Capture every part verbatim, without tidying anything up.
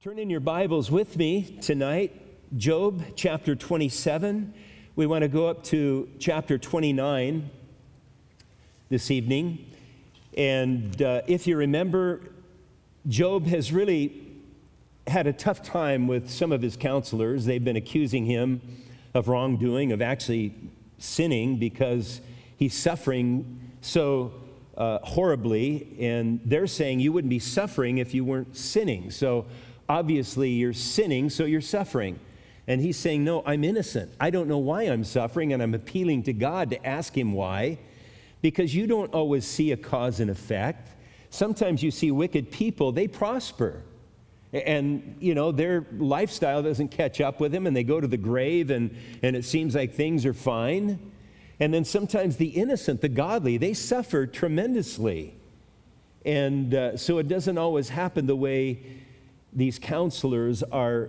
Turn in your Bibles with me tonight, Job chapter twenty-seven. We want to go up to chapter twenty-nine this evening. And uh, if you remember, Job has really had a tough time with some of his counselors. They've been accusing him of wrongdoing, of actually sinning because he's suffering so uh, horribly. And they're saying you wouldn't be suffering if you weren't sinning. So obviously, you're sinning, so you're suffering. And he's saying, no, I'm innocent. I don't know why I'm suffering, and I'm appealing to God to ask him why, because you don't always see a cause and effect. Sometimes you see wicked people, they prosper. And, you know, their lifestyle doesn't catch up with them, and they go to the grave, and, and it seems like things are fine. And then sometimes the innocent, the godly, they suffer tremendously. And uh, so it doesn't always happen the way these counselors are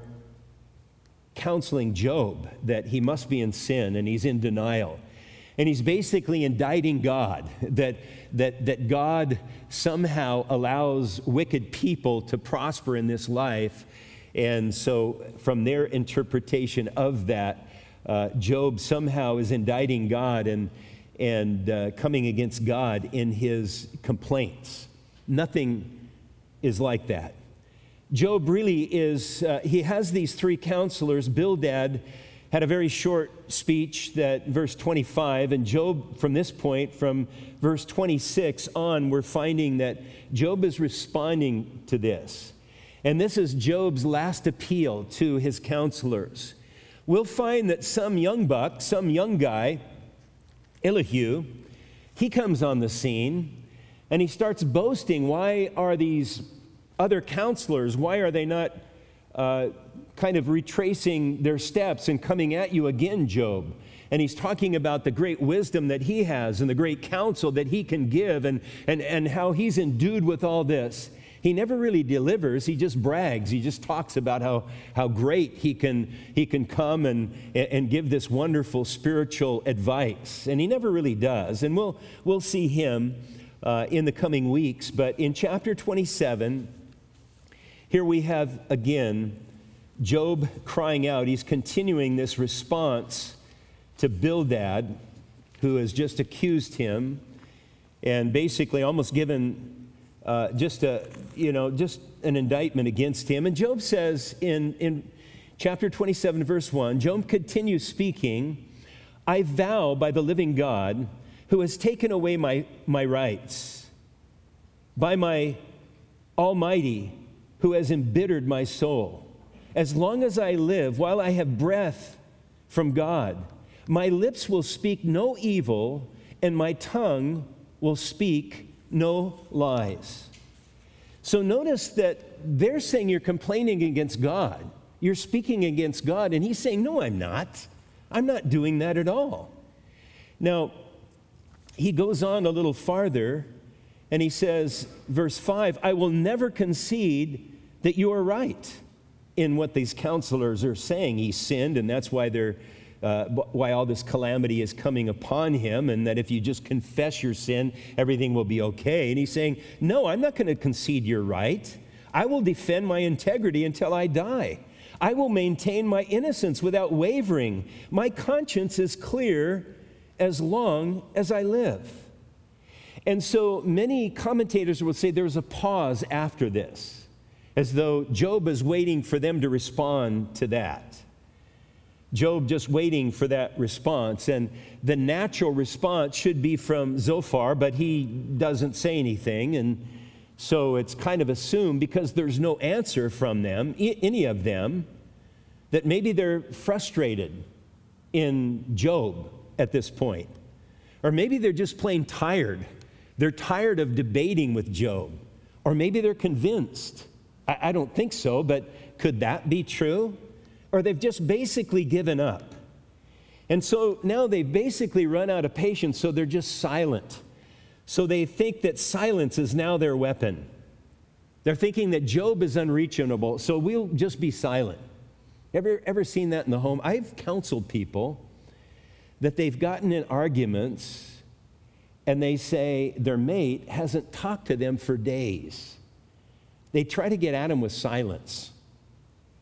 counseling Job, that he must be in sin and he's in denial. And he's basically indicting God, that, that, that God somehow allows wicked people to prosper in this life. And so from their interpretation of that, uh, Job somehow is indicting God and, and uh, coming against God in his complaints. Nothing is like that. Job really is, uh, he has these three counselors. Bildad had a very short speech, that verse twenty-five, and Job, from this point, from verse twenty-six on, we're finding that Job is responding to this. And this is Job's last appeal to his counselors. We'll find that some young buck, some young guy, Elihu, he comes on the scene, and he starts boasting, why are these other counselors, why are they not uh, kind of retracing their steps and coming at you again, Job? And he's talking about the great wisdom that he has and the great counsel that he can give, and, and, and how he's endued with all this. He never really delivers, he just brags. He just talks about how, how great he can, he can come and, and give this wonderful spiritual advice. And he never really does. And we'll, we'll see him uh, in the coming weeks. But in chapter twenty-seven, here we have, again, Job crying out. He's continuing this response to Bildad, who has just accused him and basically almost given uh, just a, you know, just an indictment against him. And Job says in, in chapter twenty-seven, verse one, Job continues speaking, I vow by the living God, who has taken away my, my rights, by my Almighty, who has embittered my soul. As long as I live, while I have breath from God, my lips will speak no evil, and my tongue will speak no lies. So notice that they're saying you're complaining against God. You're speaking against God, and he's saying, no, I'm not. I'm not doing that at all. Now, he goes on a little farther, and he says, verse five, I will never concede that you are right in what these counselors are saying. He sinned, and that's why they're, uh, why all this calamity is coming upon him, and that if you just confess your sin, everything will be okay. And he's saying, no, I'm not going to concede you're right. I will defend my integrity until I die. I will maintain my innocence without wavering. My conscience is clear as long as I live. And so many commentators will say there's a pause after this, as though Job is waiting for them to respond to that. Job just waiting for that response. And the natural response should be from Zophar, but he doesn't say anything. And so it's kind of assumed, because there's no answer from them, any of them, that maybe they're frustrated in Job at this point. Or maybe they're just plain tired. They're tired of debating with Job. Or maybe they're convinced. I, I don't think so, but could that be true? Or they've just basically given up. And so now they've basically run out of patience, so they're just silent. So they think that silence is now their weapon. They're thinking that Job is unreachable, so we'll just be silent. Ever, ever seen that in the home? I've counseled people that they've gotten in arguments, and they say their mate hasn't talked to them for days. They try to get at them with silence.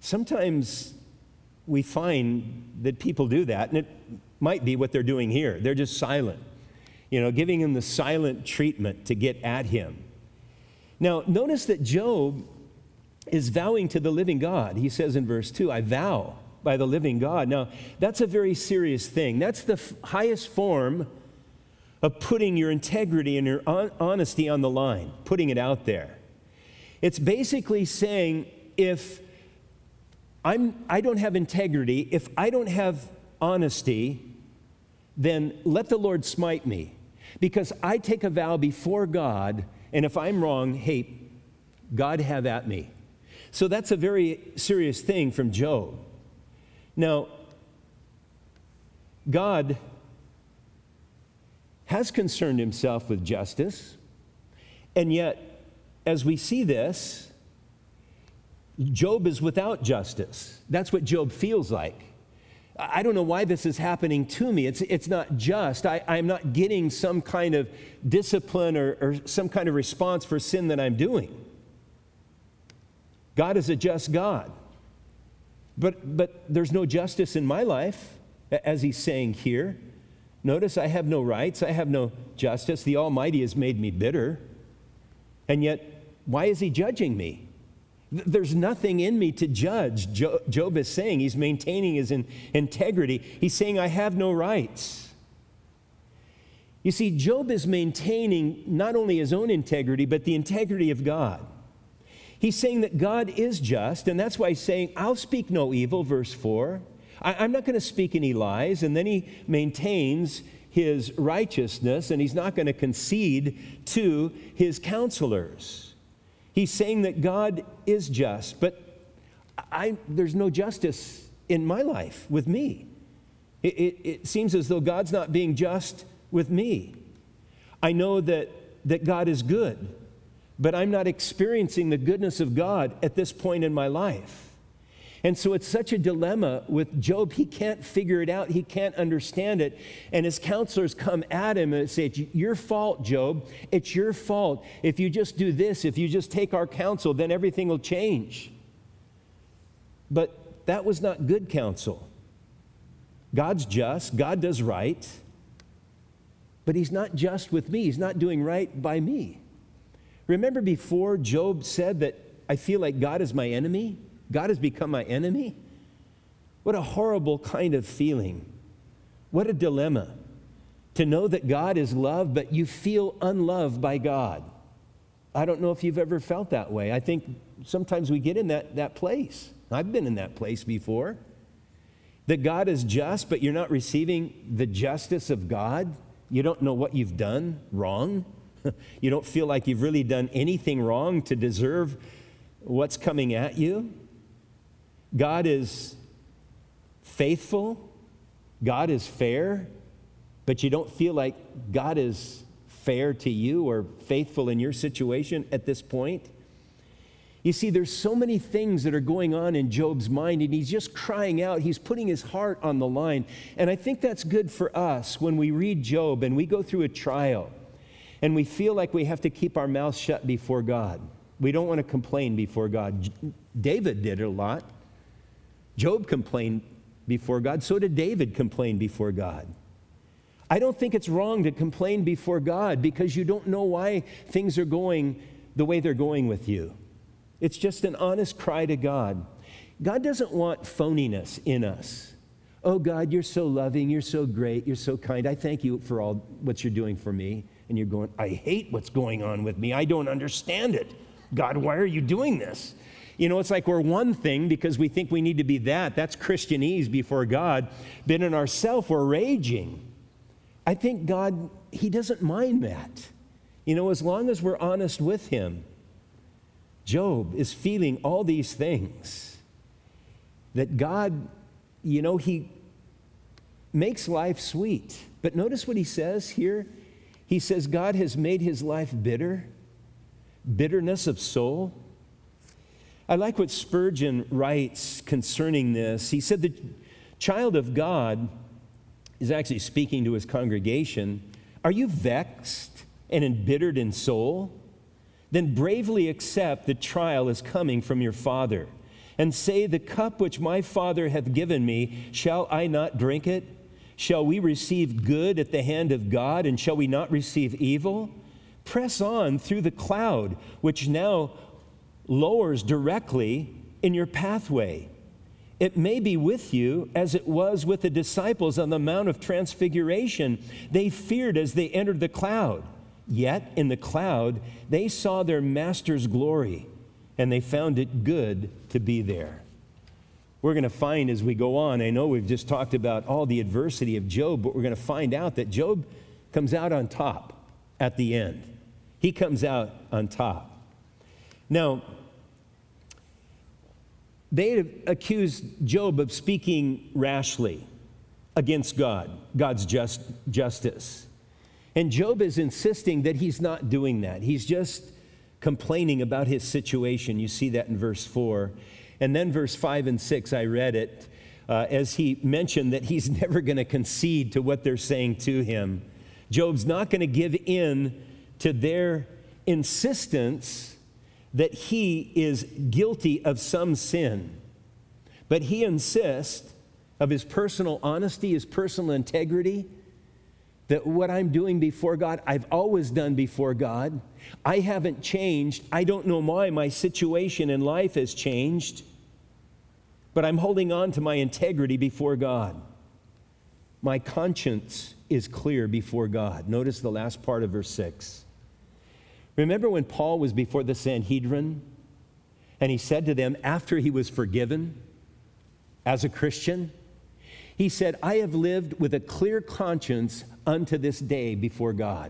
Sometimes we find that people do that, and it might be what they're doing here. They're just silent, you know, giving him the silent treatment to get at him. Now, notice that Job is vowing to the living God. He says in verse two, I vow by the living God. Now, that's a very serious thing. That's the f- highest form of putting your integrity and your on- honesty on the line, putting it out there. It's basically saying, if I'm, I don't have integrity, if I don't have honesty, then let the Lord smite me. Because I take a vow before God, and if I'm wrong, hey, God have at me. So that's a very serious thing from Job. Now, God has concerned himself with justice, and yet, as we see this, Job is without justice. That's what Job feels like. I don't know why this is happening to me. It's, it's not just. I, I'm not getting some kind of discipline or, or some kind of response for sin that I'm doing. God is a just God. But, but there's no justice in my life, as he's saying here. Notice, I have no rights. I have no justice. The Almighty has made me bitter. And yet, why is he judging me? There's nothing in me to judge. Job is saying he's maintaining his in- integrity. He's saying, I have no rights. You see, Job is maintaining not only his own integrity, but the integrity of God. He's saying that God is just, and that's why he's saying, I'll speak no evil, verse four. I- I'm not going to speak any lies. And then he maintains his righteousness, and he's not going to concede to his counselors. He's saying that God is just, but I, there's no justice in my life with me. It, it, it seems as though God's not being just with me. I know that, that God is good, but I'm not experiencing the goodness of God at this point in my life. And so it's such a dilemma with Job. He can't figure it out. He can't understand it. And his counselors come at him and say, it's your fault, Job. It's your fault. If you just do this, if you just take our counsel, then everything will change. But that was not good counsel. God's just. God does right. But he's not just with me. He's not doing right by me. Remember before Job said that I feel like God is my enemy? God has become my enemy? What a horrible kind of feeling. What a dilemma. To know that God is love, but you feel unloved by God. I don't know if you've ever felt that way. I think sometimes we get in that, that place. I've been in that place before. That God is just, but you're not receiving the justice of God. You don't know what you've done wrong. You don't feel like you've really done anything wrong to deserve what's coming at you. God is faithful. God is fair. But you don't feel like God is fair to you or faithful in your situation at this point. You see, there's so many things that are going on in Job's mind, and he's just crying out. He's putting his heart on the line. And I think that's good for us when we read Job and we go through a trial and we feel like we have to keep our mouth shut before God. We don't want to complain before God. David did it a lot. Job complained before God. So did David complain before God. I don't think it's wrong to complain before God because you don't know why things are going the way they're going with you. It's just an honest cry to God. God doesn't want phoniness in us. Oh, God, you're so loving. You're so great. You're so kind. I thank you for all what you're doing for me. And you're going, I hate what's going on with me. I don't understand it. God, why are you doing this? You know, it's like we're one thing because we think we need to be that. That's Christianese before God. But in ourselves, we're raging. I think God, he doesn't mind that. You know, as long as we're honest with him. Job is feeling all these things. That God, you know, he makes life sweet. But notice what he says here. He says God has made his life bitter. Bitterness of soul. I like what Spurgeon writes concerning this. He said the child of God is actually speaking to his congregation. Are you vexed and embittered in soul? Then bravely accept the trial is coming from your Father. and say, the cup which my Father hath given me, shall I not drink it? Shall we receive good at the hand of God, and shall we not receive evil? Press on through the cloud, which now lowers directly in your pathway. It may be with you as it was with the disciples on the Mount of Transfiguration. They feared as they entered the cloud. Yet in the cloud they saw their Master's glory, and they found it good to be there. We're going to find as we go on, I know we've just talked about all the adversity of Job, but we're going to find out that Job comes out on top at the end. He comes out on top. Now, they accused Job of speaking rashly against God, God's just justice. And Job is insisting that he's not doing that. He's just complaining about his situation. You see that in verse four. And then verse five and six, I read it, uh, as he mentioned that he's never going to concede to what they're saying to him. Job's not going to give in to their insistence that he is guilty of some sin. But he insists of his personal honesty, his personal integrity, that what I'm doing before God, I've always done before God. I haven't changed. I don't know why my situation in life has changed, but I'm holding on to my integrity before God. My conscience is clear before God. Notice the last part of verse six. Remember when Paul was before the Sanhedrin, and he said to them after he was forgiven as a Christian, he said, I have lived with a clear conscience unto this day before God.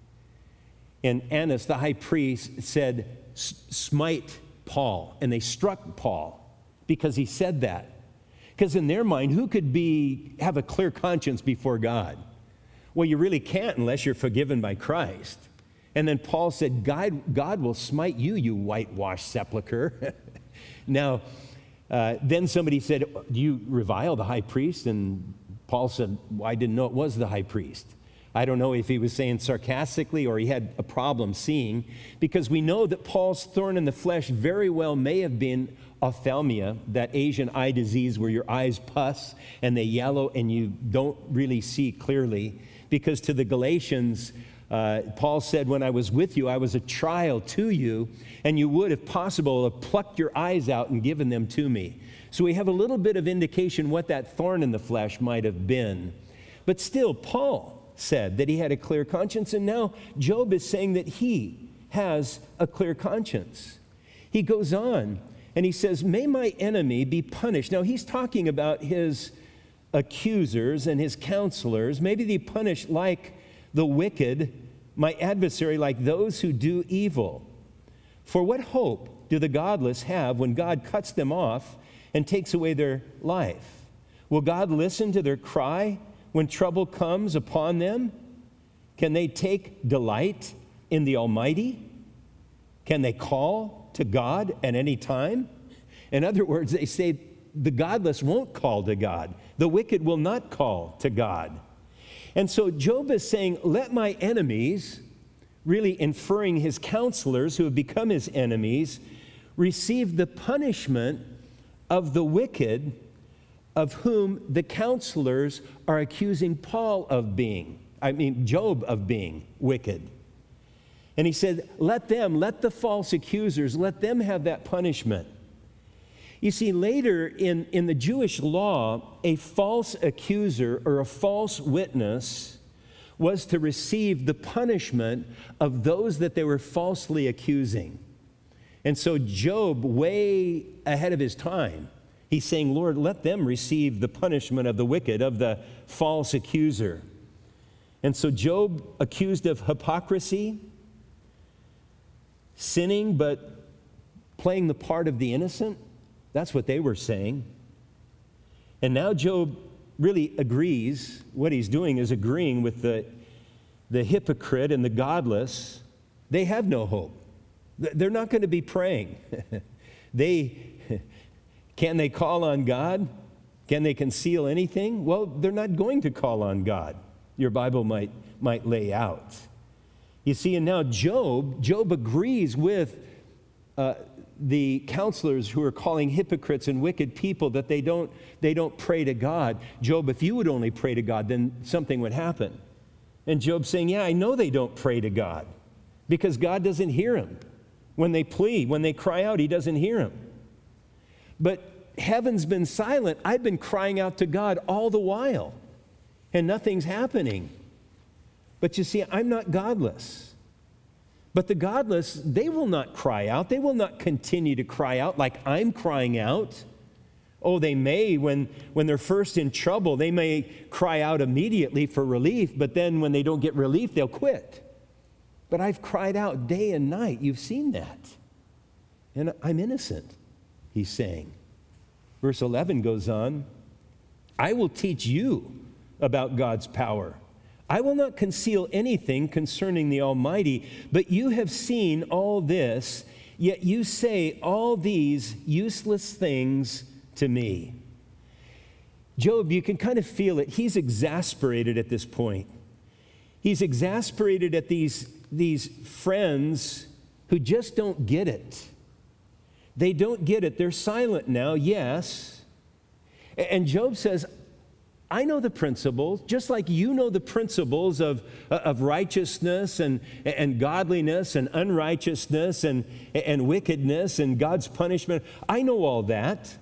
And Annas, the high priest, said, smite Paul. And they struck Paul because he said that. Because in their mind, who could be have a clear conscience before God? Well, you really can't unless you're forgiven by Christ. And then Paul said, God, God will smite you, you whitewashed sepulcher. Now, uh, then somebody said, do you revile the high priest? And Paul said, well, I didn't know it was the high priest. I don't know if he was saying sarcastically or he had a problem seeing, because we know that Paul's thorn in the flesh very well may have been ophthalmia, that Asian eye disease where your eyes pus and they yellow and you don't really see clearly. Because to the Galatians, uh, Paul said, when I was with you, I was a trial to you, and you would, if possible, have plucked your eyes out and given them to me. So we have a little bit of indication what that thorn in the flesh might have been. But still, Paul said that he had a clear conscience, and now Job is saying that he has a clear conscience. He goes on and he says, may my enemy be punished. Now he's talking about his accusers and his counselors. Maybe they punish like the wicked, my adversary, like those who do evil. For what hope do the godless have when God cuts them off and takes away their life? Will God listen to their cry when trouble comes upon them? Can they take delight in the Almighty? Can they call to God at any time? In other words, they say the godless won't call to God. The wicked will not call to God. And so Job is saying, let my enemies, really inferring his counselors who have become his enemies, receive the punishment of the wicked, of whom the counselors are accusing Paul of being, I mean, Job of being wicked. And he said, let them, let the false accusers, let them have that punishment. You see, later in, in the Jewish law, a false accuser or a false witness was to receive the punishment of those that they were falsely accusing. And so Job, way ahead of his time, he's saying, Lord, let them receive the punishment of the wicked, of the false accuser. And so Job, accused of hypocrisy, sinning but playing the part of the innocent, that's what they were saying. And now Job really agrees, what he's doing is agreeing with the, the hypocrite and the godless. They have no hope. They're not going to be praying. They... Can they call on God? Can they conceal anything? Well, they're not going to call on God. Your Bible might, might lay out. You see, and now Job, Job agrees with uh, the counselors who are calling hypocrites and wicked people that they don't, they don't pray to God. Job, if you would only pray to God, then something would happen. And Job's saying, yeah, I know they don't pray to God because God doesn't hear them. When they plead, when they cry out, he doesn't hear them. But heaven's been silent. I've been crying out to God all the while, and nothing's happening. But you see, I'm not godless. But the godless, they will not cry out. They will not continue to cry out like I'm crying out. Oh, they may, when, when they're first in trouble, they may cry out immediately for relief, but then when they don't get relief, they'll quit. But I've cried out day and night. You've seen that. And I'm innocent, he's saying. Verse eleven goes on, I will teach you about God's power. I will not conceal anything concerning the Almighty, but you have seen all this, yet you say all these useless things to me. Job, you can kind of feel it. He's exasperated at this point. He's exasperated at these, these friends who just don't get it. They don't get it. They're silent now, yes. And Job says, I know the principles, just like you know the principles of, of righteousness and, and godliness and unrighteousness and, and wickedness and God's punishment. I know all that.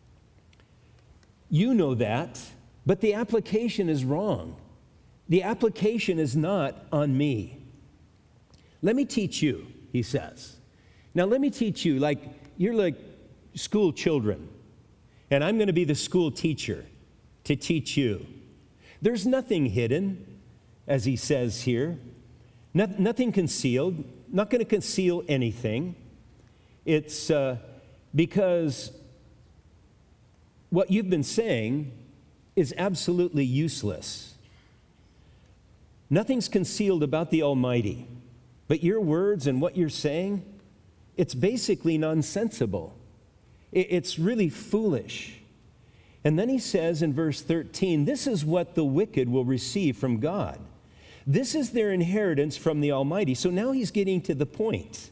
You know that, but the application is wrong. The application is not on me. Let me teach you, he says. Now let me teach you, like you're like school children, and I'm going to be the school teacher to teach you. There's nothing hidden, as he says here. No, nothing concealed. Not going to conceal anything. It's uh, because what you've been saying is absolutely useless. Nothing's concealed about the Almighty, but your words and what you're saying, it's basically nonsensical. It's really foolish. And then he says in verse thirteen, this is what the wicked will receive from God. This is their inheritance from the Almighty. So now he's getting to the point.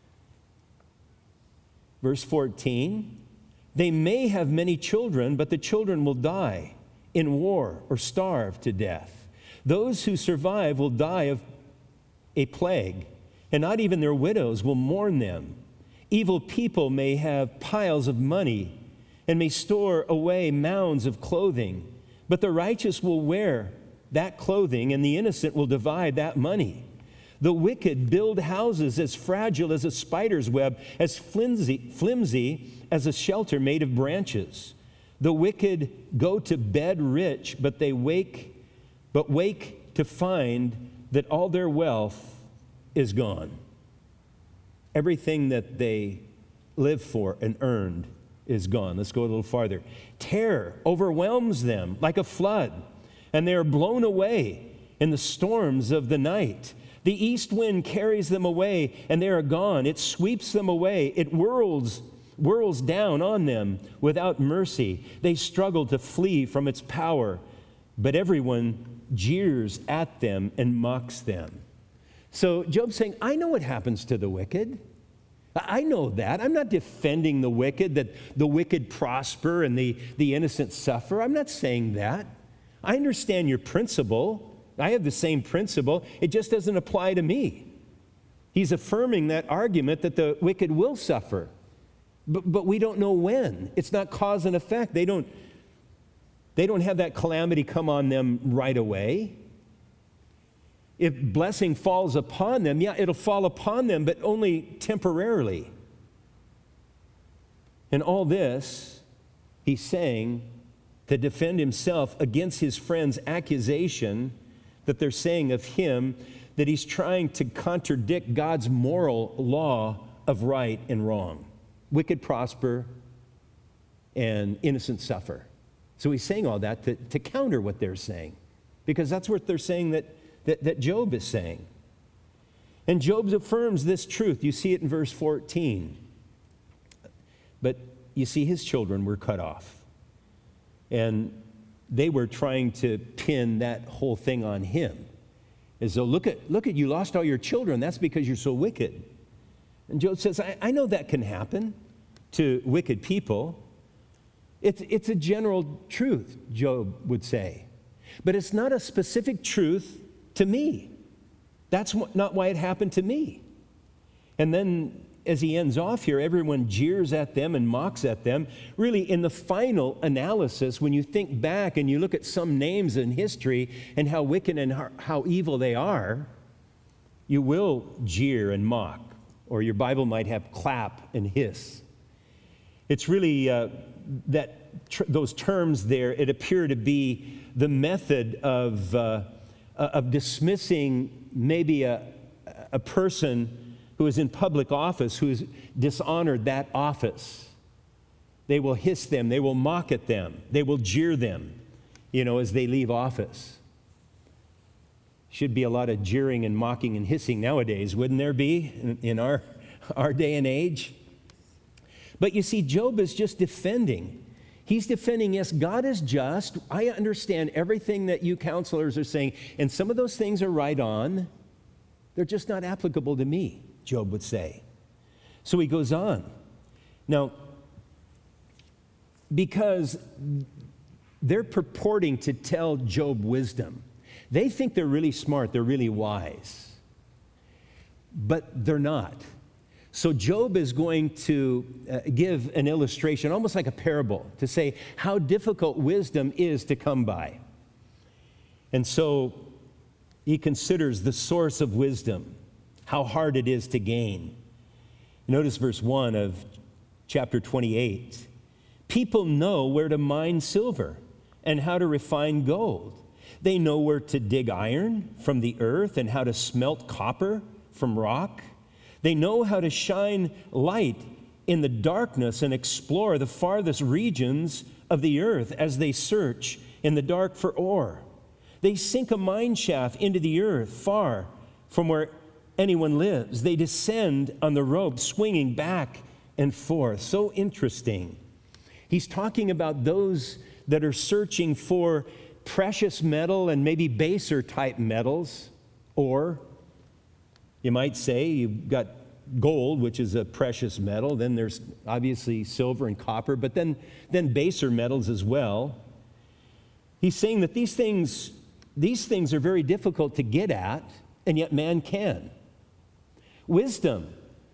Verse fourteen, they may have many children, but the children will die in war or starve to death. Those who survive will die of a plague, and not even their widows will mourn them. Evil people may have piles of money and may store away mounds of clothing, but the righteous will wear that clothing, and the innocent will divide that money. The wicked build houses as fragile as a spider's web, as flimsy, flimsy as a shelter made of branches. The wicked go to bed rich, but they wake, but wake to find that all their wealth is gone. Everything that they lived for and earned is gone. Let's go a little farther. Terror overwhelms them like a flood, and they are blown away in the storms of the night. The east wind carries them away, and they are gone. It sweeps them away. It whirls, whirls down on them without mercy. They struggle to flee from its power, but everyone jeers at them and mocks them. So Job's saying, I know what happens to the wicked. I know that. I'm not defending the wicked, that the wicked prosper and the, the innocent suffer. I'm not saying that. I understand your principle. I have the same principle. It just doesn't apply to me. He's affirming that argument that the wicked will suffer. But, but we don't know when. It's not cause and effect. They don't, they don't have that calamity come on them right away. If blessing falls upon them, yeah, it'll fall upon them, but only temporarily. And all this, he's saying to defend himself against his friend's accusation that they're saying of him that he's trying to contradict God's moral law of right and wrong. Wicked prosper and innocent suffer. So he's saying all that to, to counter what they're saying, because that's what they're saying that That, that Job is saying. And Job affirms this truth. You see it in verse fourteen. But you see, his children were cut off. And they were trying to pin that whole thing on him. As though, look at, look at, you lost all your children. That's because you're so wicked. And Job says, I, I know that can happen to wicked people. It's, it's a general truth, Job would say. But it's not a specific truth to me. That's wh- not why it happened to me. And then as he ends off here, everyone jeers at them and mocks at them. Really, in the final analysis, when you think back and you look at some names in history and how wicked and how, how evil they are, you will jeer and mock. Or your Bible might have clap and hiss. It's really uh, that tr- those terms there, it appear to be the method of, uh, of dismissing maybe a, a person who is in public office who has dishonored that office. They will hiss them, they will mock at them, they will jeer them, you know, as they leave office. Should be a lot of jeering and mocking and hissing nowadays, wouldn't there be, in, in our, our day and age? But you see, Job is just defending. He's defending, yes, God is just. I understand everything that you counselors are saying, and some of those things are right on. They're just not applicable to me, Job would say. So he goes on. Now, because they're purporting to tell Job wisdom, they think they're really smart, they're really wise, but they're not. So Job is going to uh, give an illustration, almost like a parable, to say how difficult wisdom is to come by. And so he considers the source of wisdom, how hard it is to gain. Notice verse one of chapter twenty-eight. People know where to mine silver and how to refine gold. They know where to dig iron from the earth and how to smelt copper from rock. They know how to shine light in the darkness and explore the farthest regions of the earth as they search in the dark for ore. They sink a mine shaft into the earth far from where anyone lives. They descend on the rope, swinging back and forth. So interesting. He's talking about those that are searching for precious metal and maybe baser type metals, or you might say you've got gold, which is a precious metal. Then there's obviously silver and copper, but then, then baser metals as well. He's saying that these things, these things are very difficult to get at, and yet man can. Wisdom.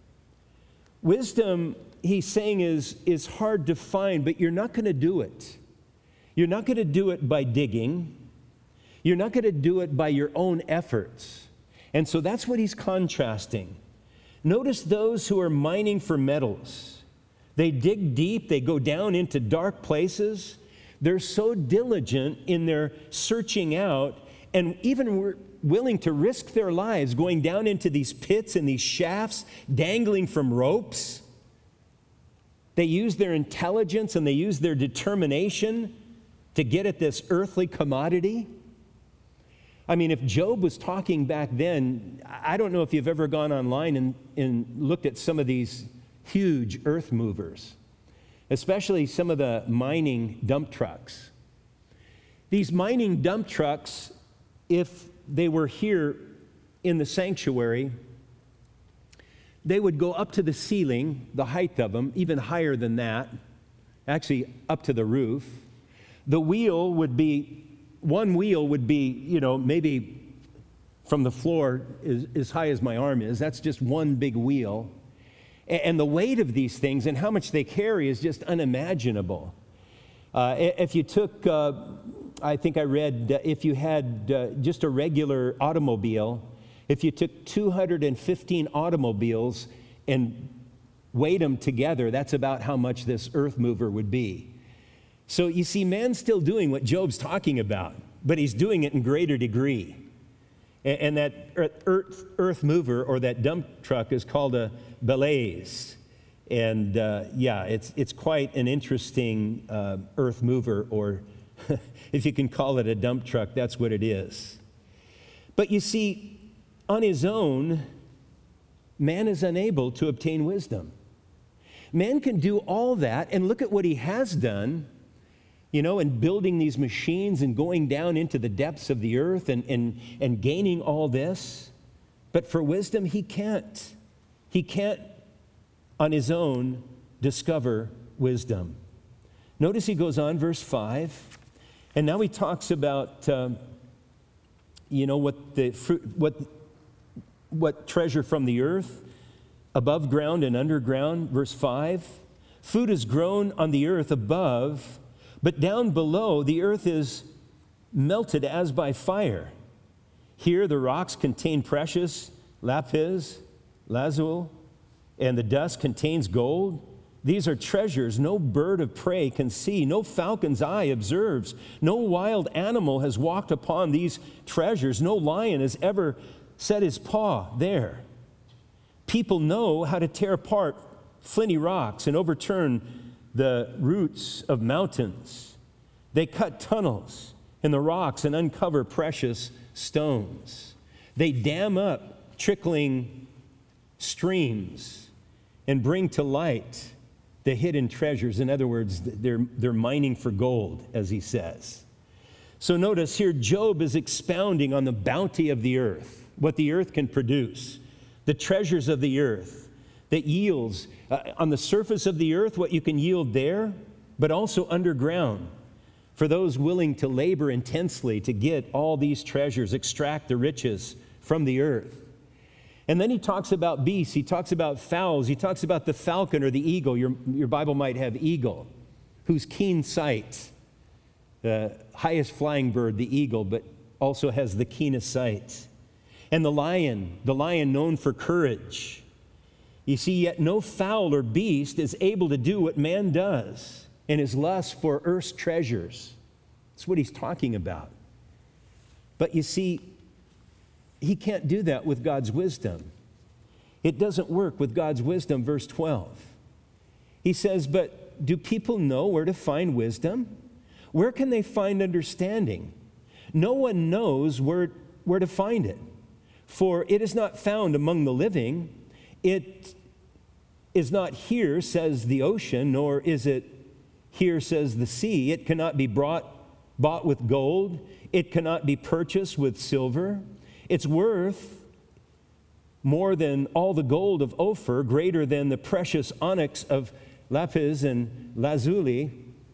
Wisdom, he's saying, is, is hard to find, but you're not going to do it. You're not going to do it by digging. You're not going to do it by your own efforts. And so that's what he's contrasting. Notice those who are mining for metals. They dig deep, they go down into dark places. They're so diligent in their searching out, and even were willing to risk their lives going down into these pits and these shafts, dangling from ropes. They use their intelligence and they use their determination to get at this earthly commodity. I mean, if Job was talking back then, I don't know if you've ever gone online and, and looked at some of these huge earth movers, especially some of the mining dump trucks. These mining dump trucks, if they were here in the sanctuary, they would go up to the ceiling, the height of them, even higher than that, actually up to the roof. The wheel would be, one wheel would be, you know, maybe from the floor as, as high as my arm is. That's just one big wheel. And, and the weight of these things and how much they carry is just unimaginable. Uh, if you took, uh, I think I read, uh, if you had uh, just a regular automobile, if you took two hundred fifteen automobiles and weighed them together, that's about how much this earth mover would be. So you see, man's still doing what Job's talking about, but he's doing it in greater degree. And, and that earth, earth mover or that dump truck is called a belaze. And uh, yeah, it's, it's quite an interesting uh, earth mover, or if you can call it a dump truck, that's what it is. But you see, on his own, man is unable to obtain wisdom. Man can do all that, and look at what he has done, you know, in building these machines and going down into the depths of the earth and, and, and gaining all this. But for wisdom, he can't. He can't on his own discover wisdom. Notice he goes on, verse five, and now he talks about, um, you know, what the fruit, what, what treasure from the earth, above ground and underground. Verse five, food is grown on the earth above, but down below the earth is melted as by fire. Here the rocks contain precious lapis, lazuli, and the dust contains gold. These are treasures no bird of prey can see, no falcon's eye observes, no wild animal has walked upon these treasures, no lion has ever set his paw there. People know how to tear apart flinty rocks and overturn the roots of mountains. They cut tunnels in the rocks and uncover precious stones. They dam up trickling streams and bring to light the hidden treasures. In other words, they're, they're mining for gold, as he says. So notice here, Job is expounding on the bounty of the earth, what the earth can produce, the treasures of the earth that yields uh, on the surface of the earth, what you can yield there, but also underground for those willing to labor intensely to get all these treasures, extract the riches from the earth. And then he talks about beasts, he talks about fowls, he talks about the falcon or the eagle. Your, your Bible might have eagle, whose keen sight, the highest flying bird, the eagle, but also has the keenest sight. And the lion, the lion known for courage. You see, yet no fowl or beast is able to do what man does in his lust for earth's treasures. That's what he's talking about. But you see, he can't do that with God's wisdom. It doesn't work with God's wisdom, verse twelve. He says, but do people know where to find wisdom? Where can they find understanding? No one knows where, where to find it. For it is not found among the living. It is not here, says the ocean, nor is it here, says the sea. It cannot be brought, bought with gold. It cannot be purchased with silver. It's worth more than all the gold of Ophir, greater than the precious onyx of lapis and lazuli.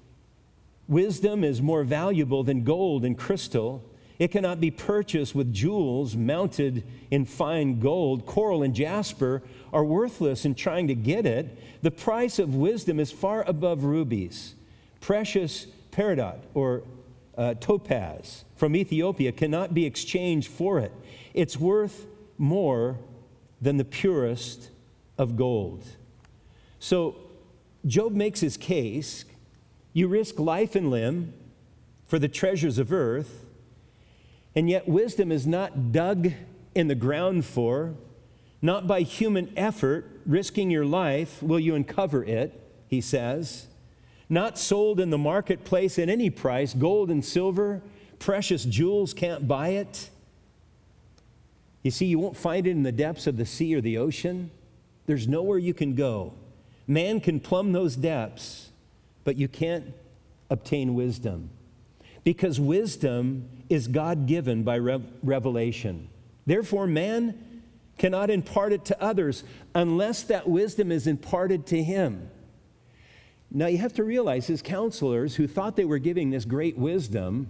Wisdom is more valuable than gold and crystal. It cannot be purchased with jewels mounted in fine gold. Coral and jasper are worthless in trying to get it. The price of wisdom is far above rubies. Precious peridot or uh, topaz from Ethiopia cannot be exchanged for it. It's worth more than the purest of gold. So Job makes his case. You risk life and limb for the treasures of earth, and yet wisdom is not dug in the ground for, not by human effort, risking your life will you uncover it, he says. Not sold in the marketplace at any price. Gold and silver, precious jewels can't buy it. You see, you won't find it in the depths of the sea or the ocean. There's nowhere you can go. Man can plumb those depths, but you can't obtain wisdom. Because wisdom is God-given by rev- revelation. Therefore, man cannot impart it to others unless that wisdom is imparted to him. Now, you have to realize his counselors who thought they were giving this great wisdom,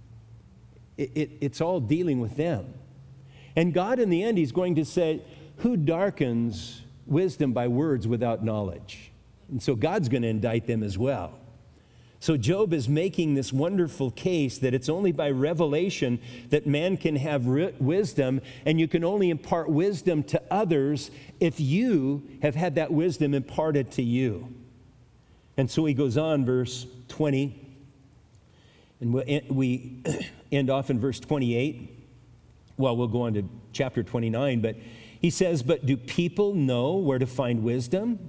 it, it, it's all dealing with them. And God, in the end, he's going to say, who darkens wisdom by words without knowledge? And so God's going to indict them as well. So Job is making this wonderful case that it's only by revelation that man can have ri- wisdom, and you can only impart wisdom to others if you have had that wisdom imparted to you. And so he goes on, verse twenty, and we end off in verse twenty-eight. Well, we'll go on to chapter twenty-nine, but he says, but do people know where to find wisdom?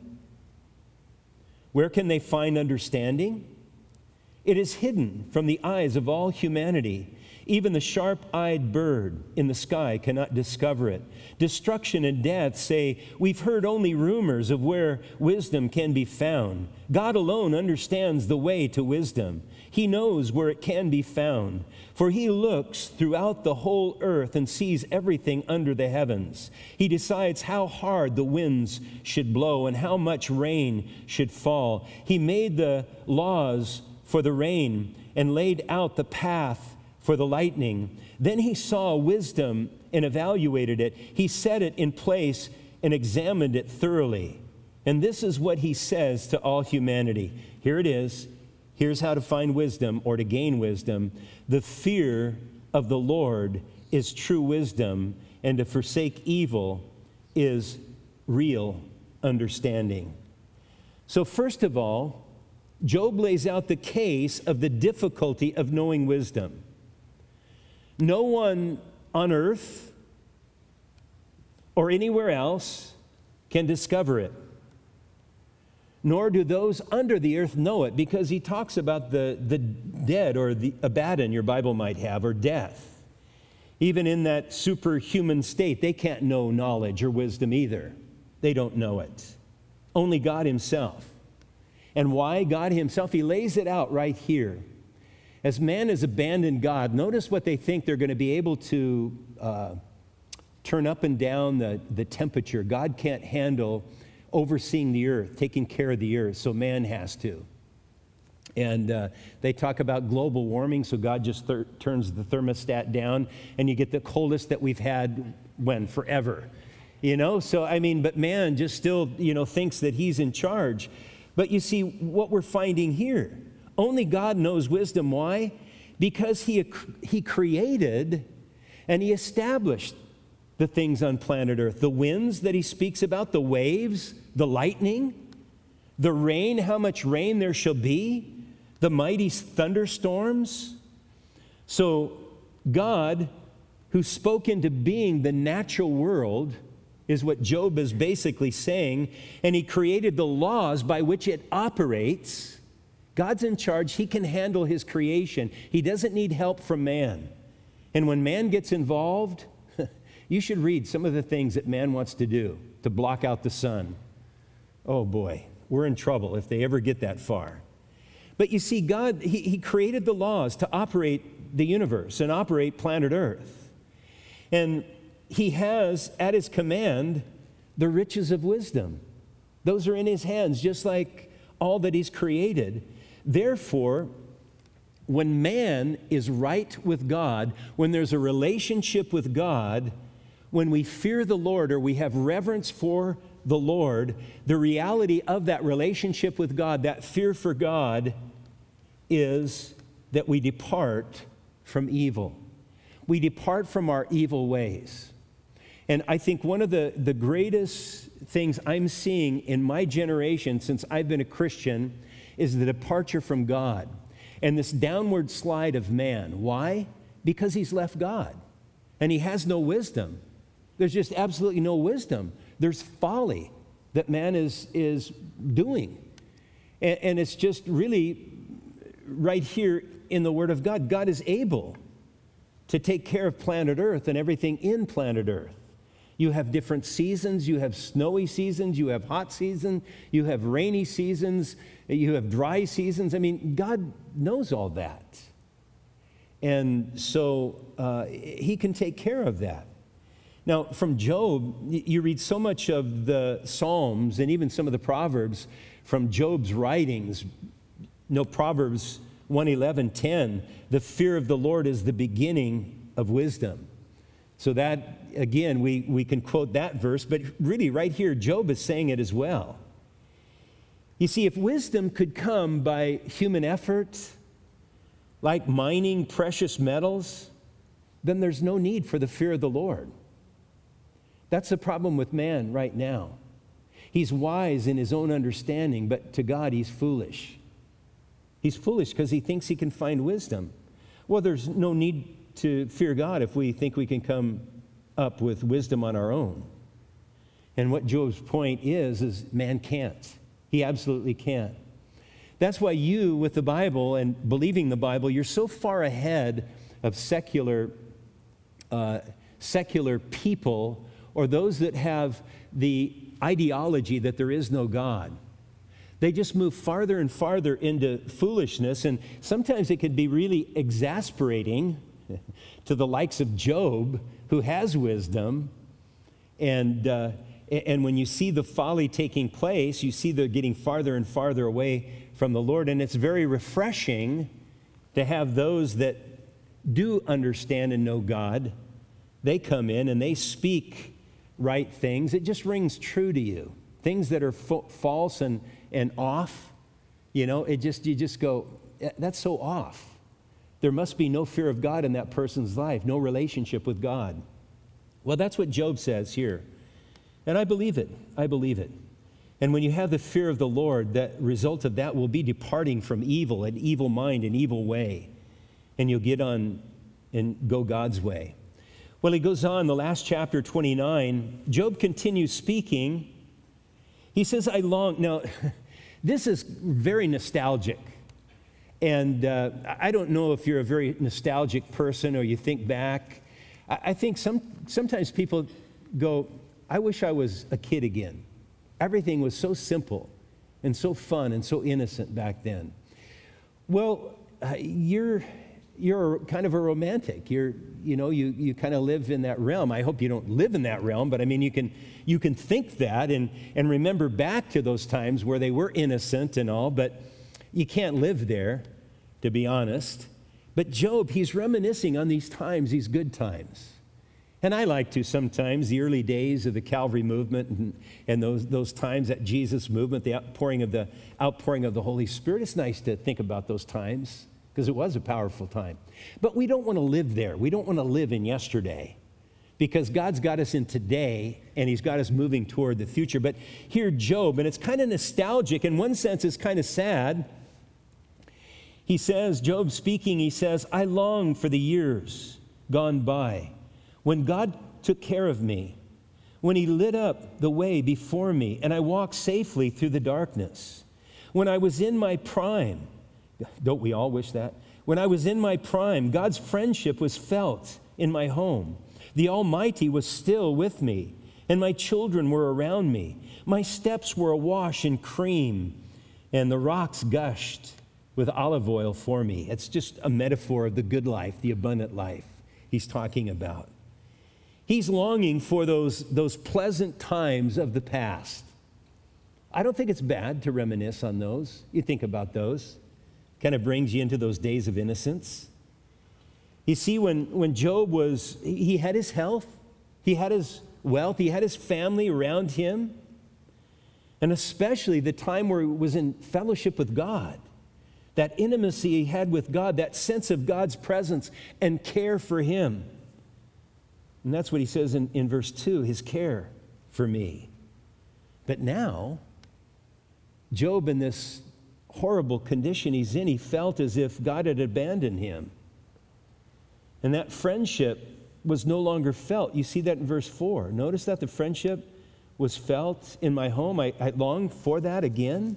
Where can they find understanding? It is hidden from the eyes of all humanity. Even the sharp-eyed bird in the sky cannot discover it. Destruction and death say, we've heard only rumors of where wisdom can be found. God alone understands the way to wisdom. He knows where it can be found. For he looks throughout the whole earth and sees everything under the heavens. He decides how hard the winds should blow and how much rain should fall. He made the laws for the rain and laid out the path for the lightning. Then he saw wisdom and evaluated it. He set it in place and examined it thoroughly. And this is what he says to all humanity. Here it is. Here's how to find wisdom or to gain wisdom. The fear of the Lord is true wisdom, and to forsake evil is real understanding. So first of all, Job lays out the case of the difficulty of knowing wisdom. No one on earth or anywhere else can discover it, nor do those under the earth know it, because he talks about the, the dead, or the Abaddon, your Bible might have, or death. Even in that superhuman state, they can't know knowledge or wisdom either. They don't know it. Only God himself. And why God himself? He lays it out right here. As man has abandoned God, notice what they think they're going to be able to uh, turn up and down the, the temperature. God can't handle overseeing the earth, taking care of the earth, so man has to. And uh, they talk about global warming, so God just thir- turns the thermostat down, and you get the coldest that we've had, when? Forever. You know, so I mean, but man just still, you know, thinks that he's in charge. But you see, what we're finding here, only God knows wisdom. Why? Because he, he created and he established the things on planet Earth. The winds that he speaks about, the waves, the lightning, the rain, how much rain there shall be, the mighty thunderstorms. So God, who spoke into being the natural world, is what Job is basically saying, and he created the laws by which it operates. God's in charge. He can handle his creation. He doesn't need help from man. And when man gets involved, you should read some of the things that man wants to do to block out the sun. Oh boy, we're in trouble if they ever get that far. But you see, God, he, he created the laws to operate the universe and operate planet Earth. And he has at his command the riches of wisdom. Those are in his hands, just like all that he's created. Therefore, when man is right with God, when there's a relationship with God, when we fear the Lord or we have reverence for the Lord, the reality of that relationship with God, that fear for God, is that we depart from evil. We depart from our evil ways. And I think one of the, the greatest things I'm seeing in my generation since I've been a Christian is the departure from God and this downward slide of man. Why? Because he's left God and he has no wisdom. There's just absolutely no wisdom. There's folly that man is, is doing. And, and it's just really right here in the Word of God. God is able to take care of planet Earth and everything in planet Earth. You have different seasons. You have snowy seasons. You have hot seasons. You have rainy seasons. You have dry seasons. I mean, God knows all that. And so uh, he can take care of that. Now, from Job, you read so much of the Psalms and even some of the Proverbs from Job's writings. No, Proverbs one eleven, ten, the fear of the Lord is the beginning of wisdom. So that, again, we, we can quote that verse, but really right here, Job is saying it as well. You see, if wisdom could come by human effort, like mining precious metals, then there's no need for the fear of the Lord. That's the problem with man right now. He's wise in his own understanding, but to God he's foolish. He's foolish because he thinks he can find wisdom. Well, there's no need to fear God if we think we can come up with wisdom on our own. And what Job's point is, is man can't. He absolutely can't. That's why you, with the Bible and believing the Bible, you're so far ahead of secular, uh, secular people, or those that have the ideology that there is no God. They just move farther and farther into foolishness, and sometimes it can be really exasperating to the likes of Job, who has wisdom. And uh, and when you see the folly taking place, you see they're getting farther and farther away from the Lord, and it's very refreshing to have those that do understand and know God. They come in and they speak right things. It just rings true to you. Things that are fo- false and, and off, you know, it just you just go, that's so off. There must be no fear of God in that person's life, no relationship with God. Well, that's what Job says here. And I believe it. I believe it. And when you have the fear of the Lord, that result of that will be departing from evil, an evil mind, an evil way. And you'll get on and go God's way. Well, he goes on, the last chapter, twenty-nine, Job continues speaking. He says, I long, now, this is very nostalgic. And uh, I don't know if you're a very nostalgic person or you think back. I, I think some sometimes people go, I wish I was a kid again. Everything was so simple and so fun and so innocent back then. Well, uh, you're you're kind of a romantic. You're you know you you kind of live in that realm. I hope you don't live in that realm, but I mean you can you can think that and and remember back to those times where they were innocent and all, but you can't live there, to be honest. But Job, he's reminiscing on these times, these good times. And I like to sometimes, the early days of the Calvary movement and, and those, those times, that Jesus movement, the outpouring of the outpouring of the Holy Spirit. It's nice to think about those times because it was a powerful time. But we don't want to live there. We don't want to live in yesterday because God's got us in today and he's got us moving toward the future. But here Job, and it's kind of nostalgic. In one sense, it's kind of sad. He says, Job speaking, he says, I long for the years gone by, when God took care of me, when he lit up the way before me, and I walked safely through the darkness. When I was in my prime, don't we all wish that? When I was in my prime, God's friendship was felt in my home. The Almighty was still with me, and my children were around me. My steps were awash in cream, and the rocks gushed with olive oil for me. It's just a metaphor of the good life, the abundant life he's talking about. He's longing for those, those pleasant times of the past. I don't think it's bad to reminisce on those. You think about those. Kind of brings you into those days of innocence. You see, when, when Job was, he had his health, he had his wealth, he had his family around him, and especially the time where he was in fellowship with God. That intimacy he had with God, that sense of God's presence and care for him. And that's what he says in, in verse two, his care for me. But now, Job, in this horrible condition he's in, he felt as if God had abandoned him. And that friendship was no longer felt. You see that in verse four. Notice that the friendship was felt in my home. I, I long for that again.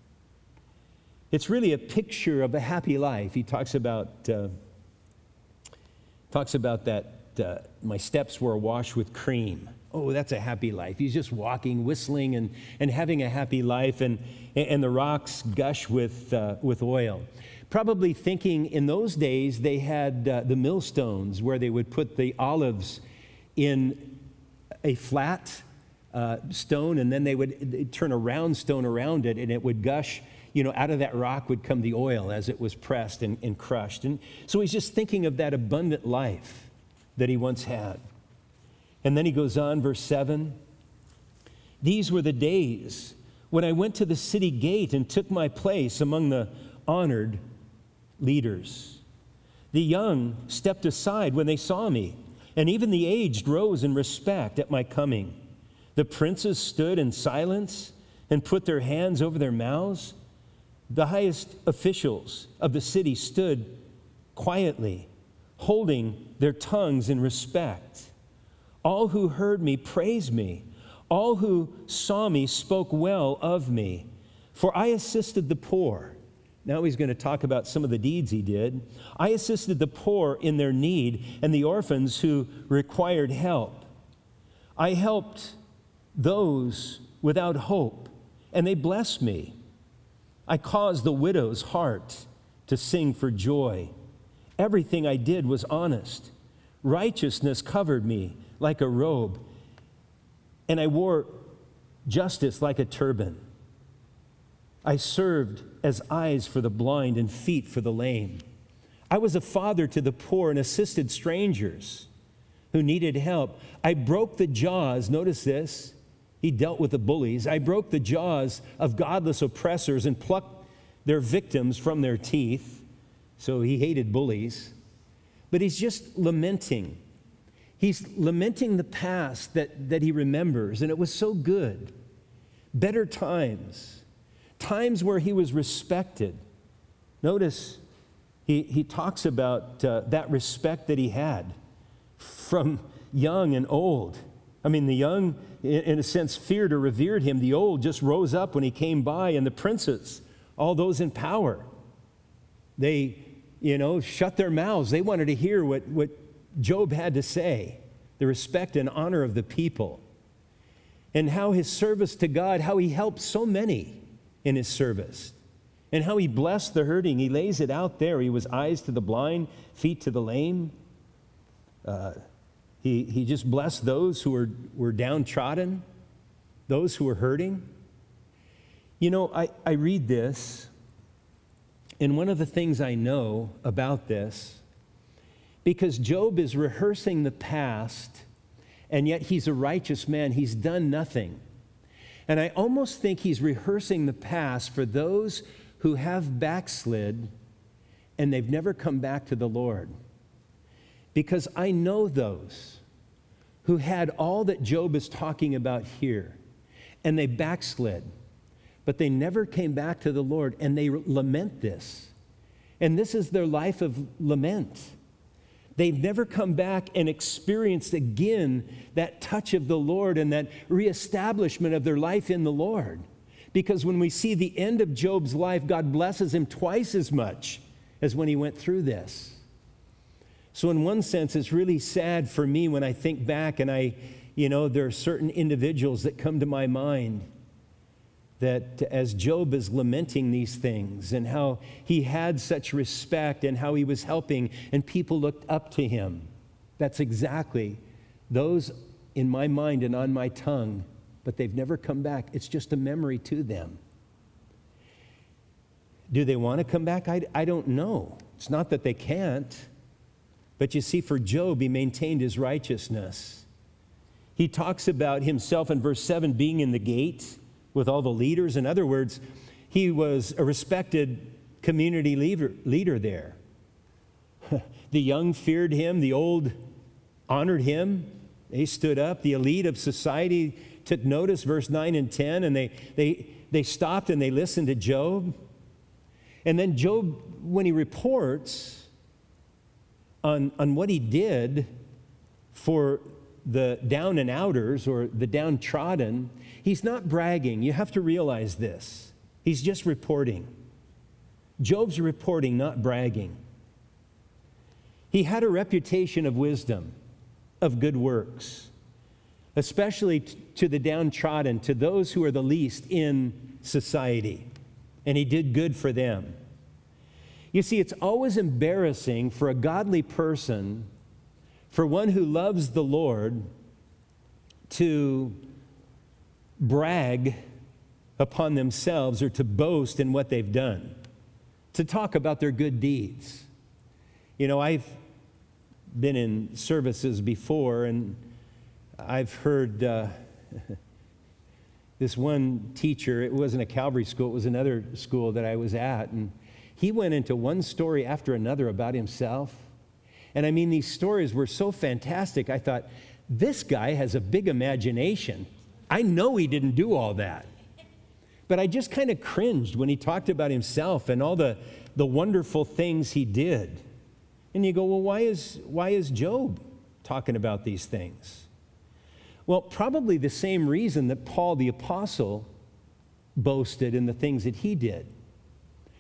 It's really a picture of a happy life. He talks about uh, talks about that uh, my steps were awash with cream. Oh, that's a happy life. He's just walking, whistling, and, and having a happy life, and, and the rocks gush with, uh, with oil. Probably thinking in those days they had uh, the millstones where they would put the olives in a flat uh, stone, and then they would turn a round stone around it, and it would gush. You know, out of that rock would come the oil as it was pressed and, and crushed. And so he's just thinking of that abundant life that he once had. And then he goes on, verse seven. These were the days when I went to the city gate and took my place among the honored leaders. The young stepped aside when they saw me, and even the aged rose in respect at my coming. The princes stood in silence and put their hands over their mouths. The highest officials of the city stood quietly, holding their tongues in respect. All who heard me praised me. All who saw me spoke well of me. For I assisted the poor Now he's going to talk about some of the deeds he did. I assisted the poor in their need and the orphans who required help. I helped those without hope, and they blessed me. I caused the widow's heart to sing for joy. Everything I did was honest. Righteousness covered me like a robe, and I wore justice like a turban. I served as eyes for the blind and feet for the lame. I was a father to the poor and assisted strangers who needed help. I broke the jaws, notice this, he dealt with the bullies. I broke the jaws of godless oppressors and plucked their victims from their teeth. So he hated bullies. But he's just lamenting. He's lamenting the past that, that he remembers, and it was so good. Better times, times where he was respected. Notice he, he talks about uh, that respect that he had from young and old. I mean, the young, in a sense, feared or revered him. The old just rose up when he came by, and the princes, all those in power, they, you know, shut their mouths. They wanted to hear what, what Job had to say, the respect and honor of the people, and how his service to God, how he helped so many in his service, and how he blessed the hurting. He lays it out there. He was eyes to the blind, feet to the lame. Uh, he, he just blessed those who were, were downtrodden, those who were hurting. You know, I, I read this, and one of the things I know about this, because Job is rehearsing the past, and yet he's a righteous man. He's done nothing. And I almost think he's rehearsing the past for those who have backslid and they've never come back to the Lord. Because I know those who had all that Job is talking about here, and they backslid, but they never came back to the Lord, and they lament this. And this is their life of lament. They've never come back and experienced again that touch of the Lord and that reestablishment of their life in the Lord. Because when we see the end of Job's life, God blesses him twice as much as when he went through this. So in one sense, it's really sad for me when I think back, and I, you know, there are certain individuals that come to my mind that as Job is lamenting these things and how he had such respect and how he was helping and people looked up to him. That's exactly those in my mind and on my tongue, but they've never come back. It's just a memory to them. Do they want to come back? I, I don't know. It's not that they can't. But you see, for Job, he maintained his righteousness. He talks about himself in verse seven being in the gate with all the leaders. In other words, he was a respected community leader, leader there. The young feared him. The old honored him. They stood up. The elite of society took notice, verse nine and ten, and they, they, they stopped and they listened to Job. And then Job, when he reports on, on what he did for the down and outers or the downtrodden, he's not bragging. You have to realize this. He's just reporting. Job's reporting, not bragging. He had a reputation of wisdom, of good works, especially t- to the downtrodden, to those who are the least in society. And he did good for them. You see, it's always embarrassing for a godly person, for one who loves the Lord, to brag upon themselves or to boast in what they've done, to talk about their good deeds. You know, I've been in services before, and I've heard uh, this one teacher. It wasn't a Calvary school, it was another school that I was at, and he went into one story after another about himself. And I mean, these stories were so fantastic. I thought, this guy has a big imagination. I know he didn't do all that. But I just kind of cringed when he talked about himself and all the, the wonderful things he did. And you go, well, why is, why is Job talking about these things? Well, probably the same reason that Paul the Apostle boasted in the things that he did.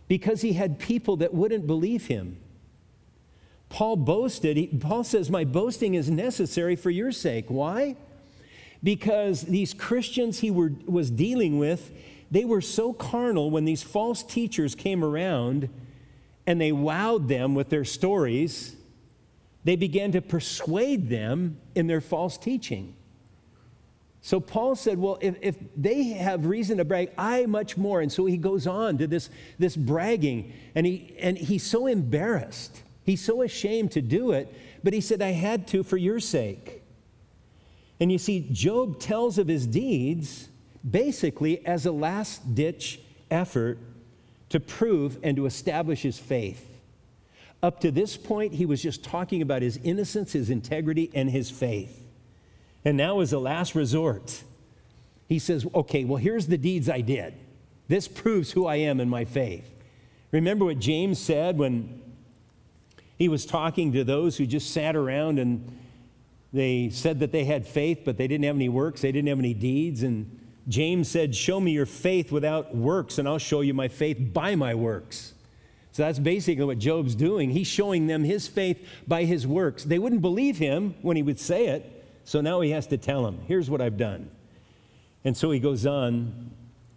because he had people that wouldn't believe him. Paul boasted, he, Paul says, my boasting is necessary for your sake. Why? Because these Christians he were, was dealing with, they were so carnal when these false teachers came around and they wowed them with their stories, they began to persuade them in their false teaching. So Paul said, well, if, if they have reason to brag, I much more. And so he goes on to this, this bragging, and he and he's so embarrassed. He's so ashamed to do it, but he said, I had to for your sake. And you see, Job tells of his deeds basically as a last-ditch effort to prove and to establish his faith. Up to this point, he was just talking about his innocence, his integrity, and his faith. And now as a last resort, he says, okay, well, here's the deeds I did. This proves who I am in my faith. Remember what James said when he was talking to those who just sat around and they said that they had faith, but they didn't have any works, they didn't have any deeds. And James said, show me your faith without works, and I'll show you my faith by my works. So that's basically what Job's doing. He's showing them his faith by his works. They wouldn't believe him when he would say it. So now he has to tell them, here's what I've done. And so he goes on,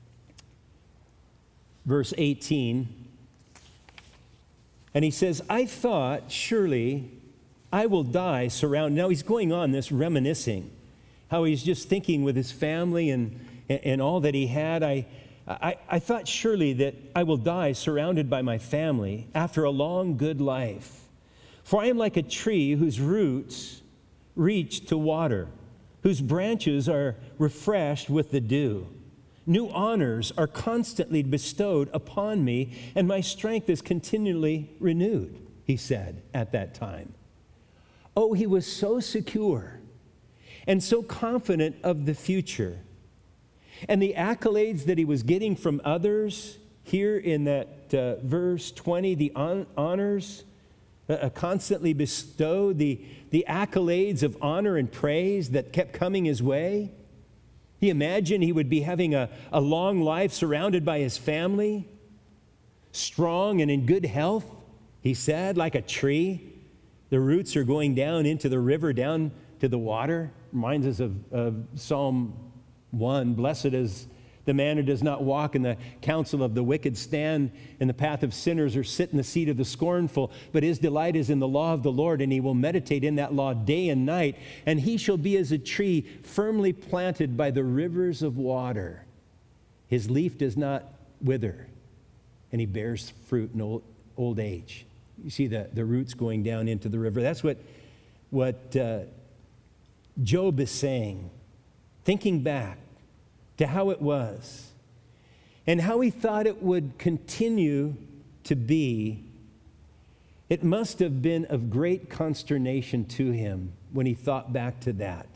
verse eighteen, and he says, I thought, surely I will die surrounded. Now he's going on this reminiscing, how he's just thinking with his family and, and all that he had. I, I, I thought surely that I will die surrounded by my family after a long, good life. For I am like a tree whose roots reach to water, whose branches are refreshed with the dew. New honors are constantly bestowed upon me, and my strength is continually renewed, he said at that time. Oh, he was so secure and so confident of the future. And the accolades that he was getting from others, here in that uh, verse twenty, the on- honors uh, constantly bestowed, the, the accolades of honor and praise that kept coming his way. He imagined he would be having a, a long life surrounded by his family, strong and in good health, he said, like a tree. The roots are going down into the river, down to the water. Reminds us of, of Psalm one, blessed is the man who does not walk in the counsel of the wicked, stand in the path of sinners, or sit in the seat of the scornful, but his delight is in the law of the Lord, and he will meditate in that law day and night. And he shall be as a tree firmly planted by the rivers of water. His leaf does not wither, and he bears fruit in old, old age. You see the, the roots going down into the river. That's what, what uh, Job is saying, thinking back to how it was and how he thought it would continue to be. It must have been of great consternation to him when he thought back to that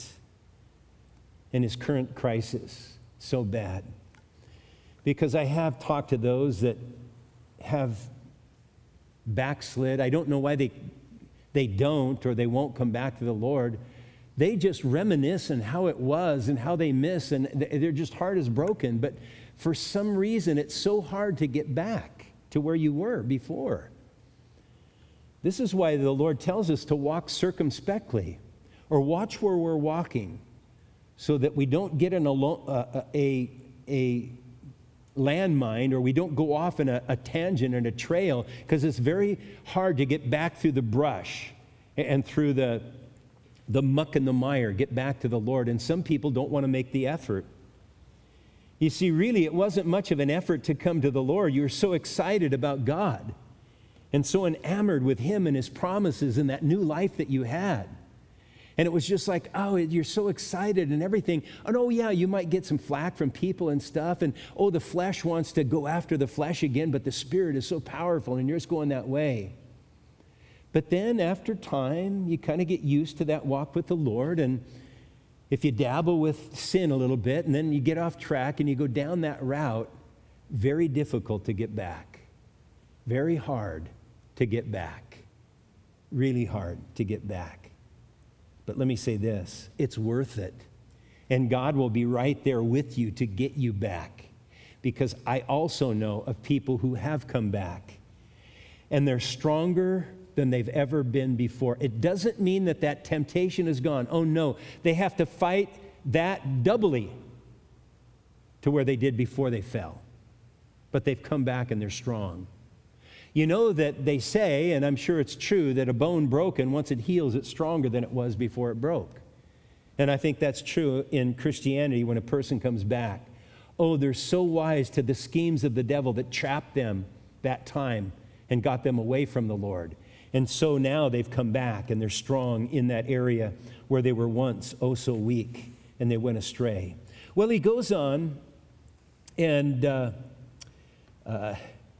and his current crisis, so bad. Because I have talked to those that have backslid. I don't know why they they don't or they won't come back to the Lord. They just reminisce on how it was and how they miss, and their just heart is broken. But for some reason, it's so hard to get back to where you were before. This is why the Lord tells us to walk circumspectly, or watch where we're walking, so that we don't get in a, uh, a, a landmine, or we don't go off in a, a tangent and a trail, because it's very hard to get back through the brush and through the the muck and the mire, get back to the Lord. And some people don't want to make the effort. You see, really, it wasn't much of an effort to come to the Lord. You were so excited about God and so enamored with him and his promises and that new life that you had. And it was just like, oh, you're so excited and everything. And oh, yeah, you might get some flack from people and stuff. And oh, the flesh wants to go after the flesh again, but the Spirit is so powerful and you're just going that way. But then after time, you kind of get used to that walk with the Lord. And if you dabble with sin a little bit and then you get off track and you go down that route, very difficult to get back. Very hard to get back. Really hard to get back. But let me say this, it's worth it. And God will be right there with you to get you back. because I also know of people who have come back, and they're stronger than they've ever been before. It doesn't mean that that temptation is gone. Oh, no. They have to fight that doubly to where they did before they fell. But they've come back and they're strong. You know that they say, and I'm sure it's true, that a bone broken, once it heals, it's stronger than it was before it broke. And I think that's true in Christianity when a person comes back. Oh, they're so wise to the schemes of the devil that trapped them that time and got them away from the Lord. And so now they've come back and they're strong in that area where they were once oh so weak and they went astray. Well, he goes on and uh, uh,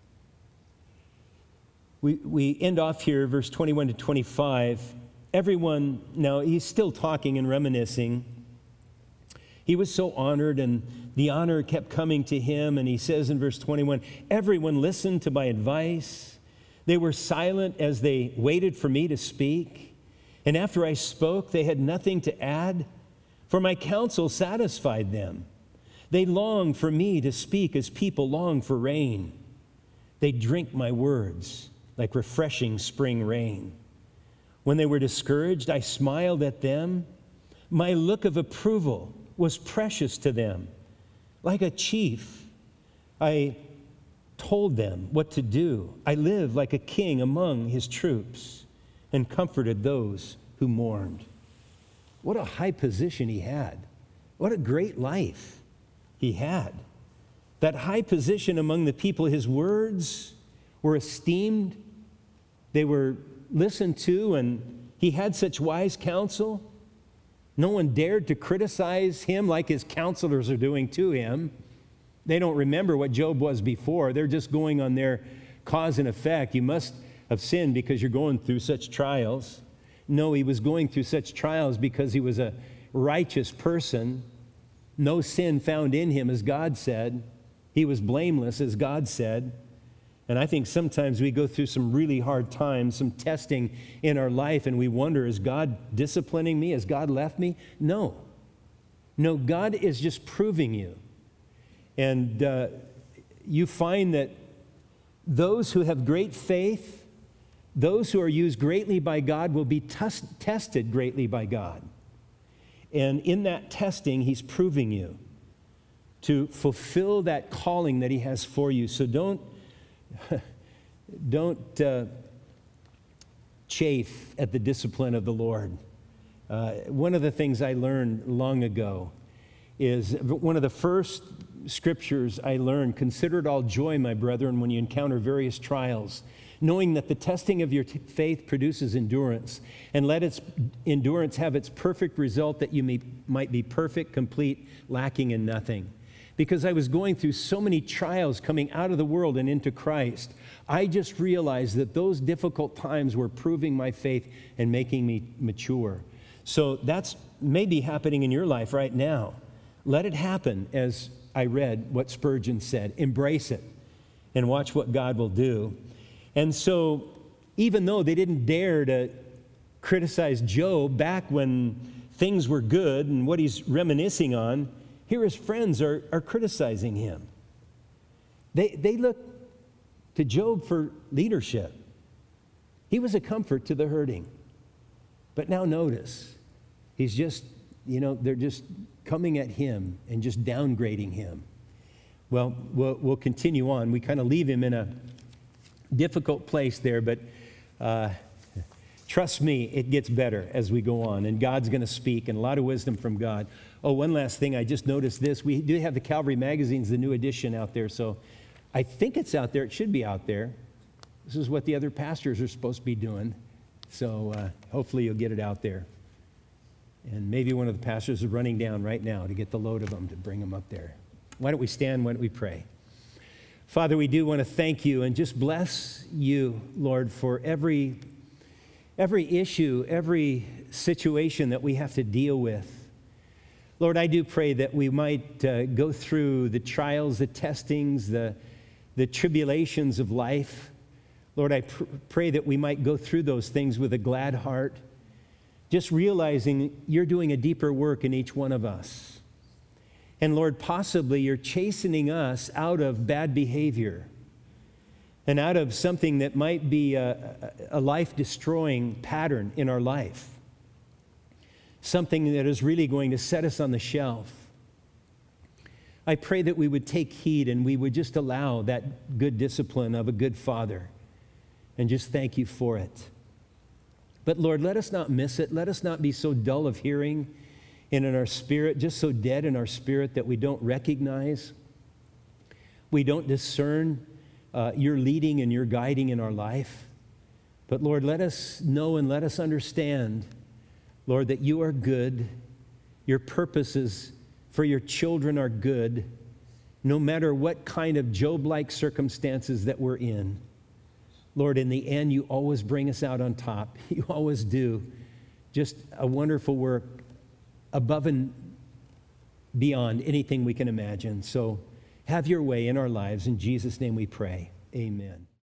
we, we end off here, verse twenty-one to twenty-five. Everyone, now he's still talking and reminiscing. He was so honored, and the honor kept coming to him. And he says in verse twenty-one, everyone listened to my advice. They were silent as they waited for me to speak. And after I spoke, they had nothing to add, for my counsel satisfied them. They longed for me to speak as people long for rain. They drink my words like refreshing spring rain. When they were discouraged, I smiled at them. My look of approval was precious to them. Like a chief, I told them what to do. I lived like a king among his troops and comforted those who mourned. What a high position he had. What a great life he had. That high position among the people, his words were esteemed. They were listened to, and he had such wise counsel. No one dared to criticize him like his counselors are doing to him. They don't remember what Job was before. They're just going on their cause and effect. You must have sinned because you're going through such trials. No, he was going through such trials because he was a righteous person. No sin found in him, as God said. He was blameless, as God said. And I think sometimes we go through some really hard times, some testing in our life, and we wonder, is God disciplining me? Has God left me? No. No, God is just proving you. And uh, you find that those who have great faith, those who are used greatly by God, will be tes- tested greatly by God. And in that testing, he's proving you to fulfill that calling that he has for you. So don't, don't uh, chafe at the discipline of the Lord. Uh, one of the things I learned long ago is one of the first scriptures I learned, consider it all joy, my brethren, when you encounter various trials, knowing that the testing of your t- faith produces endurance, and let its endurance have its perfect result, that you may, might be perfect, complete, lacking in nothing. Because I was going through so many trials coming out of the world and into Christ, I just realized that those difficult times were proving my faith and making me mature. So that's maybe happening in your life right now. Let it happen, as I read what Spurgeon said. Embrace it and watch what God will do. And so even though they didn't dare to criticize Job back when things were good and what he's reminiscing on, here his friends are, are criticizing him. They, they look to Job for leadership. He was a comfort to the hurting. But now notice, he's just, you know, they're just coming at him and just downgrading him. Well, we'll, we'll continue on. We kind of leave him in a difficult place there, but uh, trust me, it gets better as we go on, and God's going to speak, and a lot of wisdom from God. Oh, one last thing, I just noticed this. We do have the Calvary Magazines, the new edition out there, so I think it's out there. It should be out there. This is what the other pastors are supposed to be doing, so uh, hopefully you'll get it out there. And maybe one of the pastors is running down right now to get the load of them to bring them up there. Why don't we stand? Why don't we pray? Father, we do want to thank you and just bless you, Lord, for every, every issue, every situation that we have to deal with. Lord, I do pray that we might uh, go through the trials, the testings, the, the tribulations of life. Lord, I pr- pray that we might go through those things with a glad heart, just realizing you're doing a deeper work in each one of us. And Lord, possibly you're chastening us out of bad behavior and out of something that might be a, a life-destroying pattern in our life, something that is really going to set us on the shelf. I pray that we would take heed and we would just allow that good discipline of a good father and just thank you for it. But Lord, let us not miss it. Let us not be so dull of hearing and in our spirit, just so dead in our spirit that we don't recognize, we don't discern uh, your leading and your guiding in our life. But Lord, let us know and let us understand, Lord, that you are good. Your purposes for your children are good, no matter what kind of Job-like circumstances that we're in. Lord, in the end, you always bring us out on top. You always do. Just a wonderful work above and beyond anything we can imagine. So have your way in our lives. In Jesus' name we pray. Amen.